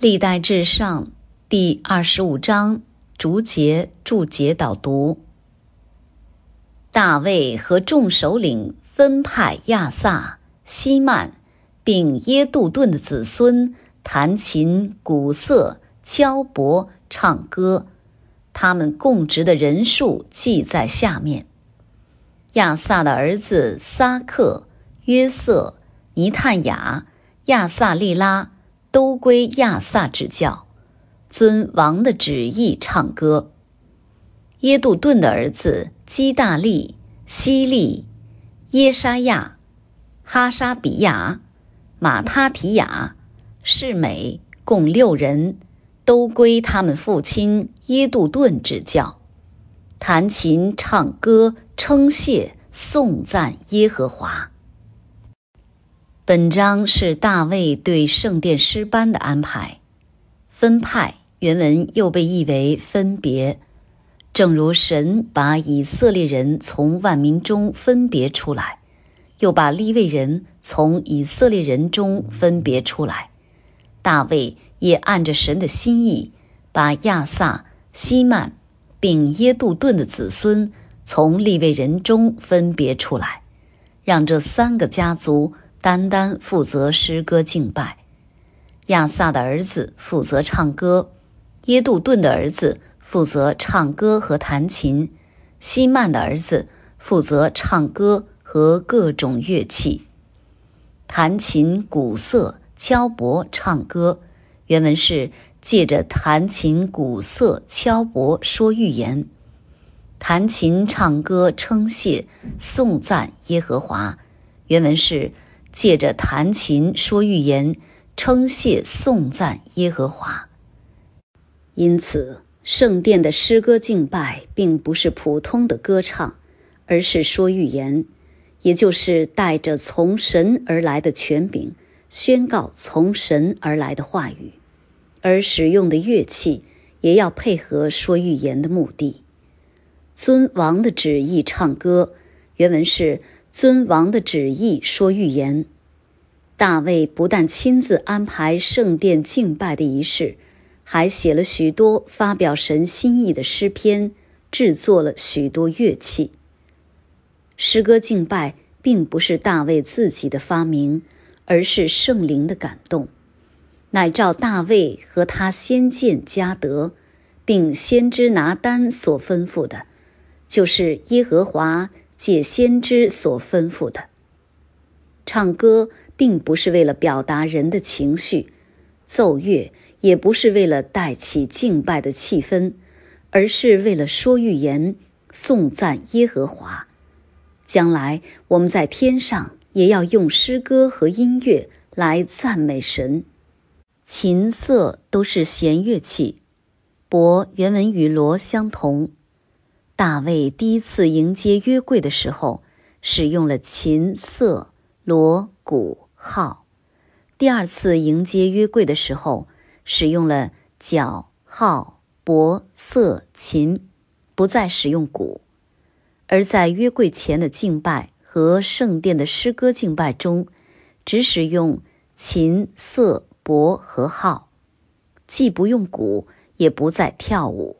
历代志上第25章逐节注解导读。大卫和众首领分派亚萨、希曼并耶杜顿的子孙弹琴、鼓瑟、敲钹、唱歌，他们供职的人数记在下面。亚萨的儿子撒克、约瑟、尼探雅、亚萨利拉都归亚萨指教，遵王的旨意唱歌。耶杜顿的儿子基大利、希利、耶沙亚、哈沙比亚、马他提亚、示美共6人，都归他们父亲耶杜顿指教，弹琴、唱歌、称谢、颂赞耶和华。本章是大卫对圣殿诗班的安排。分派原文又被译为分别，正如神把以色列人从万民中分别出来，又把利未人从以色列人中分别出来，大卫也按着神的心意，把亚萨、希曼并耶杜顿的子孙从利未人中分别出来，让这3个家族单单负责诗歌敬拜。亚萨的儿子负责唱歌，耶杜顿的儿子负责唱歌和弹琴，希曼的儿子负责唱歌和各种乐器。弹琴、鼓瑟、敲钹、唱歌，原文是借着弹琴、鼓瑟、敲钹说预言。弹琴、唱歌、称谢、颂赞耶和华，原文是借着弹琴说预言，称谢颂赞耶和华。因此，圣殿的诗歌敬拜并不是普通的歌唱，而是说预言，也就是带着从神而来的权柄，宣告从神而来的话语，而使用的乐器也要配合说预言的目的。遵王的旨意唱歌，原文是遵王的旨意说预言。大卫不但亲自安排圣殿敬拜的仪式，还写了许多发表神心意的诗篇，制作了许多乐器。诗歌敬拜并不是大卫自己的发明，而是圣灵的感动，乃照大卫和他先见迦得并先知拿单所吩咐的，就是耶和华借先知所吩咐的。唱歌并不是为了表达人的情绪，奏乐也不是为了带起敬拜的气氛，而是为了说预言，颂赞耶和华。将来我们在天上也要用诗歌和音乐来赞美神。琴瑟都是弦乐器，钹原文与锣相同。大卫第一次迎接约柜的时候，使用了琴、瑟、锣、鼓、号；第二次迎接约柜的时候，使用了角、号、钹、瑟、琴，不再使用鼓。而在约柜前的敬拜和圣殿的诗歌敬拜中，只使用琴、瑟、钹和号，既不用鼓，也不再跳舞。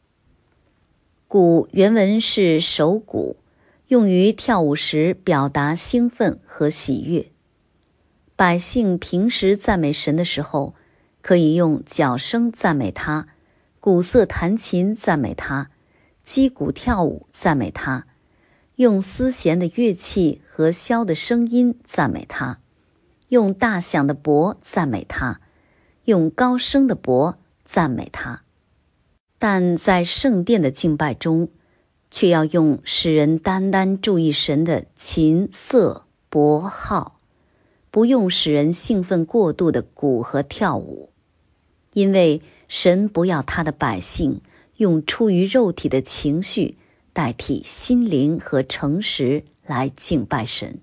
鼓原文是手鼓，用于跳舞时表达兴奋和喜悦。百姓平时赞美神的时候，可以用角声赞美他，鼓瑟弹琴赞美他，击鼓跳舞赞美他，用丝弦的乐器和箫的声音赞美他，用大响的钹赞美他，用高声的钹赞美他。但在圣殿的敬拜中，却要用使人单单注意神的琴、瑟、钹、号，不用使人兴奋过度的鼓和跳舞，因为神不要他的百姓用出于肉体的情绪代替心灵和诚实来敬拜神。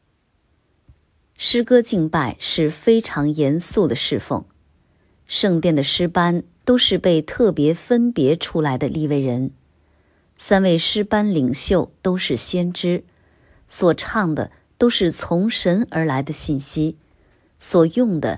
诗歌敬拜是非常严肃的侍奉，圣殿的诗班都是被特别分别出来的利未人，3位诗班领袖都是先知，所唱的都是从神而来的信息，所用的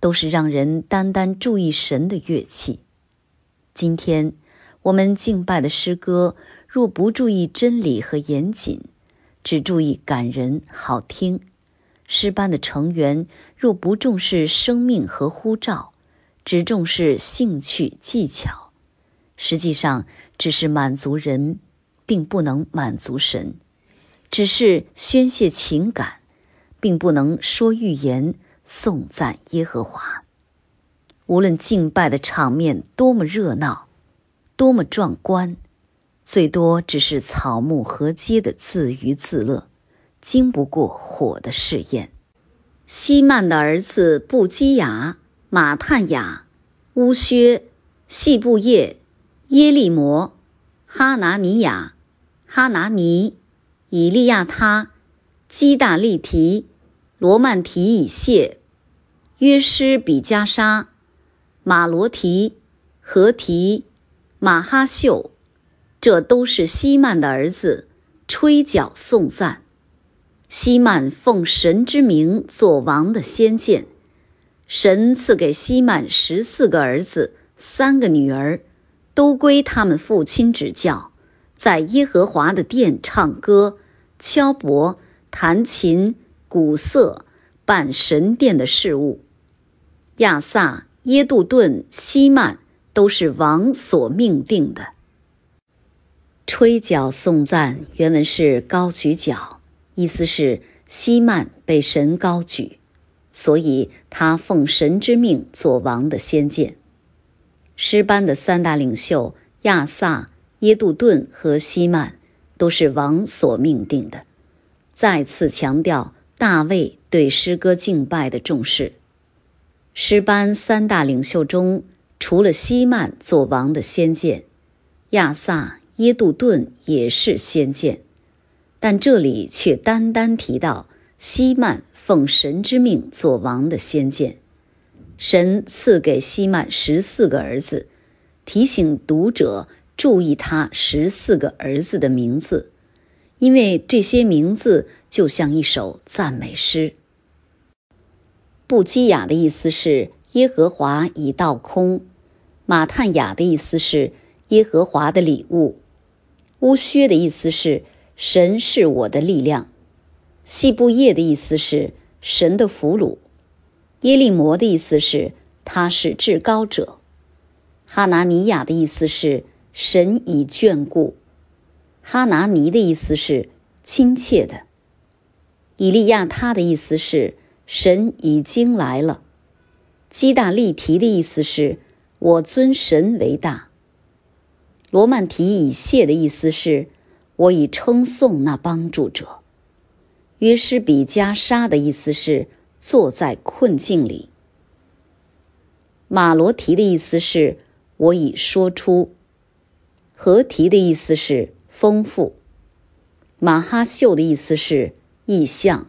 都是让人单单注意神的乐器。今天我们敬拜的诗歌，若不注意真理和严谨，只注意感人好听；诗班的成员若不重视生命和呼召，只重视兴趣技巧，实际上只是满足人，并不能满足神；只是宣泄情感，并不能说预言颂赞耶和华。无论敬拜的场面多么热闹，多么壮观，最多只是草木禾秸的自娱自乐，经不过火的试验。希曼的儿子布基雅、马探雅、乌薛、细布叶、耶利摩、哈拿尼雅、哈拿尼、以利亚他、基大利提、罗曼提以谢、约施比加沙、马罗提、何提、马哈秀，这都是希曼的儿子，吹角颂赞。希曼奉神之名做王的先见，神赐给希曼14个儿子3个女儿，都归他们父亲指教，在耶和华的殿唱歌、敲钹、弹琴、鼓瑟，办神殿的事务。亚萨、耶杜顿、希曼都是王所命定的。吹角颂赞原文是高举角，意思是希曼被神高举，所以他奉神之命做王的先见。诗班的3大领袖亚萨、耶杜顿和希曼都是王所命定的，再次强调大卫对诗歌敬拜的重视。诗班3大领袖中，除了希曼做王的先见，亚萨、耶杜顿也是先见，但这里却单单提到希曼奉神之命做王的先见。神赐给希曼14个儿子，提醒读者注意他14个儿子的名字，因为这些名字就像一首赞美诗。布基雅的意思是耶和华已倒空，马探雅的意思是耶和华的礼物，乌薛的意思是神是我的力量，细布叶的意思是神的俘虏，耶利摩的意思是他是至高者，哈拿尼亚的意思是神已眷顾，哈拿尼的意思是亲切的，以利亚他的意思是神已经来了，基大利提的意思是我尊神为大，罗曼提以谢的意思是我已称颂那帮助者，约施比加沙的意思是坐在困境里，马罗提的意思是我已说出，何提的意思是丰富，马哈秀的意思是意象。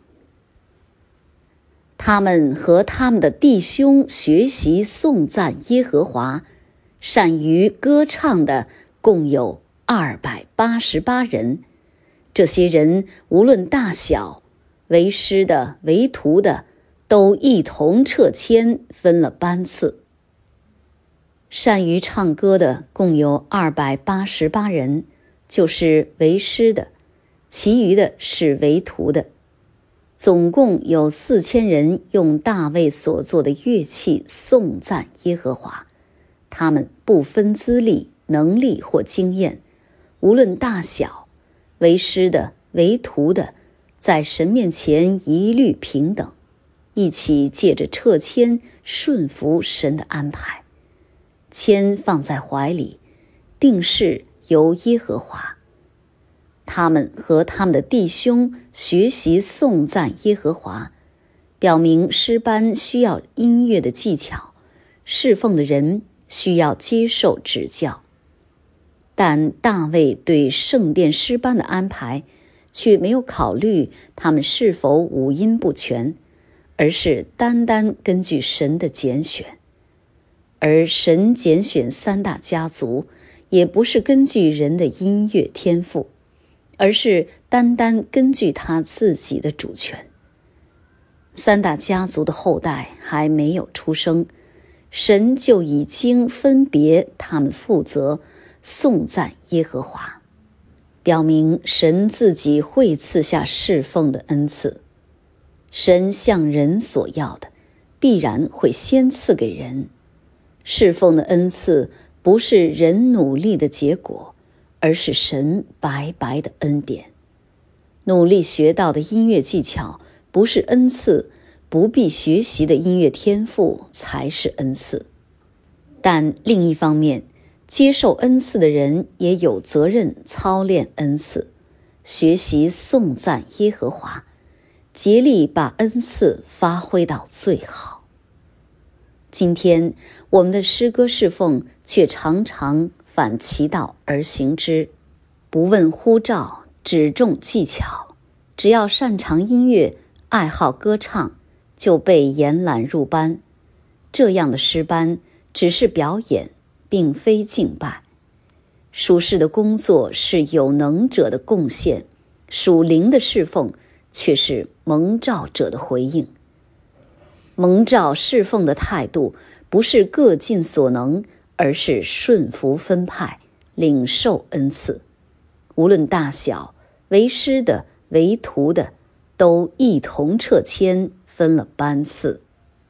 他们和他们的弟兄学习颂赞耶和华，善于歌唱的共有288人。这些人无论大小，为师的为徒的，都一同撤迁，分了班次。善于唱歌的共有288人，就是为师的，其余的是为徒的。总共有4000人用大卫所做的乐器颂赞耶和华，他们不分资历、能力或经验，无论大小，为师的、为徒的，在神面前一律平等，一起借着撤迁顺服神的安排，签放在怀里，定事由耶和华。他们和他们的弟兄学习颂赞耶和华，表明诗班需要音乐的技巧，侍奉的人需要接受指教。但大卫对圣殿诗班的安排却没有考虑他们是否五音不全，而是单单根据神的拣选。而神拣选3大家族，也不是根据人的音乐天赋，而是单单根据他自己的主权。 三大家族的后代还没有出生，神就已经分别他们负责颂赞耶和华，表明神自己会赐下侍奉的恩赐。神向人所要的，必然会先赐给人。侍奉的恩赐不是人努力的结果，而是神白白的恩典。努力学到的音乐技巧不是恩赐，不必学习的音乐天赋才是恩赐。但另一方面，接受恩赐的人也有责任操练恩赐，学习颂赞耶和华，竭力把恩赐发挥到最好。今天我们的诗歌侍奉却常常反其道而行之，不问呼召，只重技巧，只要擅长音乐，爱好歌唱，就被延揽入班。这样的诗班只是表演，并非敬拜。属世的工作是有能者的贡献，属灵的侍奉却是蒙召者的回应。蒙召侍奉的态度不是各尽所能，而是顺服分派，领受恩赐。无论大小，为师的为徒的都一同撤签，分了班次。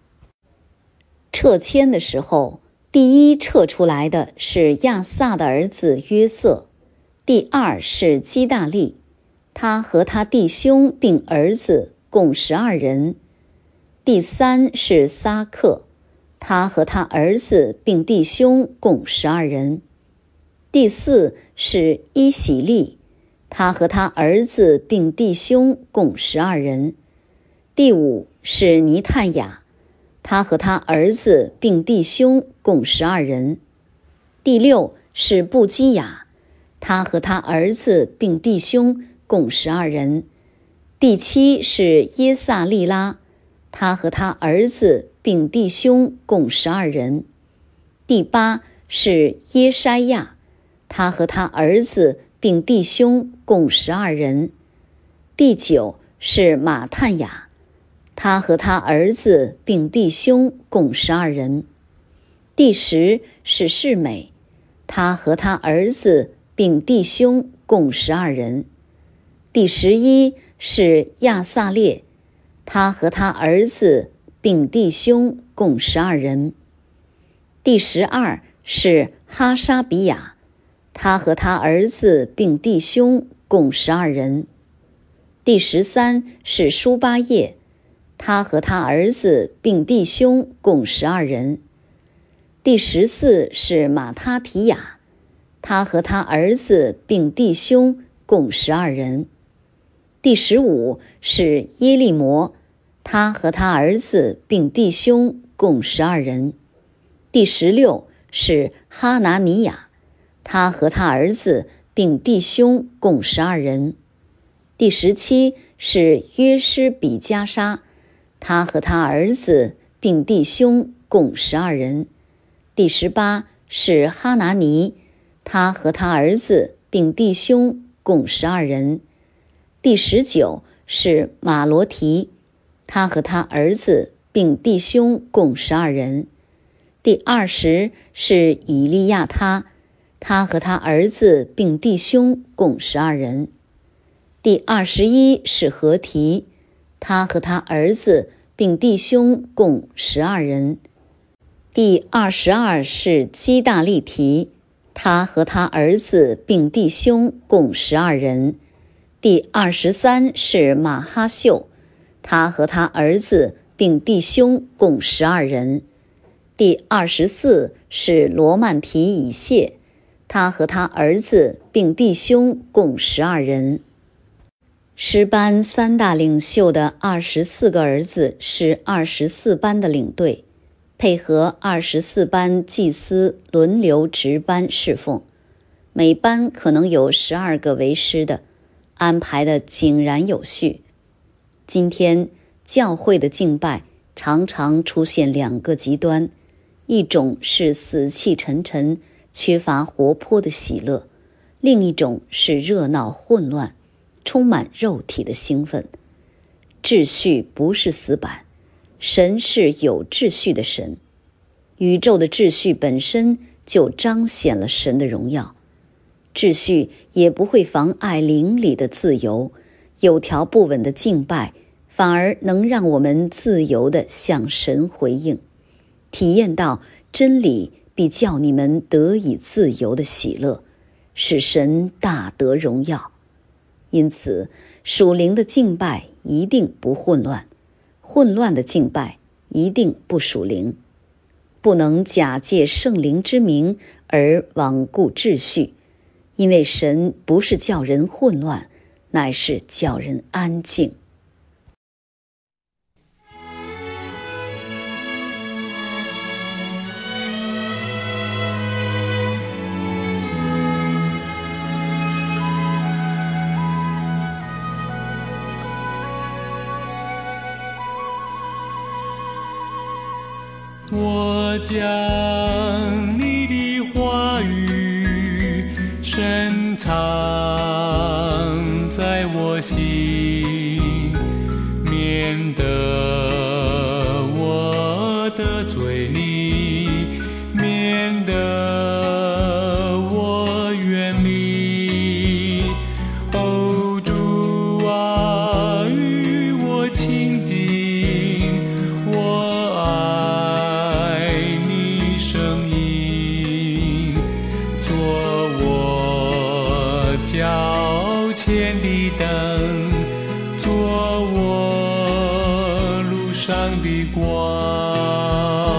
撤签的时候，第一撤出来的是亚萨的儿子约瑟，第二是基大利，他和他弟兄并儿子共12人。第三是撒克，他和他儿子并弟兄共12人。第四是伊喜利，他和他儿子并弟兄共12人。第五是尼探雅，他和他儿子并弟兄共12人。第六是布基雅，他和他儿子并弟兄共12人。第七是耶萨利拉，他和他儿子并弟兄共12人。第八是耶筛亚，他和他儿子并弟兄共12人。第九是马探雅，他和他儿子并弟兄共12人。第10是示美，他和他儿子并弟兄共12人。第11是亚萨列，他和他儿子并弟兄共12人。第12是哈沙比亚，他和他儿子并弟兄共12人。第13是舒巴叶，他和他儿子并弟兄共12人。第14是马他提亚，他和他儿子并弟兄共12人。第15是耶利摩，他和他儿子并弟兄共12人。第16是哈拿尼亚，他和他儿子并弟兄共12人。第17是约施比加沙，他和他儿子并弟兄共12人。第18是哈拿尼，他和他儿子并弟兄共12人。第19是马罗提，他和他儿子并弟兄共12人。第20是以利亚他和他儿子并弟兄共12人。第21是何提，他和他儿子并弟兄共12人。第22是基大利提，他和他儿子并弟兄共12人。第23是马哈秀，他和他儿子并弟兄共12人。第24是罗曼提以谢，他和他儿子并弟兄共12人。诗班三大领袖的24个儿子是24班的领队，配合24班祭司轮流值班侍奉，每班可能有12个为师的，安排的井然有序。今天教会的敬拜常常出现2个极端，一种是死气沉沉，缺乏活泼的喜乐，另一种是热闹混乱，充满肉体的兴奋。 秩序不是死板，神是有秩序的神。宇宙的秩序本身就彰显了神的荣耀，秩序也不会妨碍灵里的自由，有条不紊的敬拜反而能让我们自由地向神回应，体验到真理必叫你们得以自由的喜乐，使神大得荣耀。因此，属灵的敬拜一定不混乱，混乱的敬拜一定不属灵。不能假借圣灵之名而罔顾秩序，因为神不是叫人混乱，乃是叫人安静。 我将你的话语深藏在我心，免得我得罪你，免得我远离。哦，主啊，与我亲近，我爱你声音，做我脚前的灯。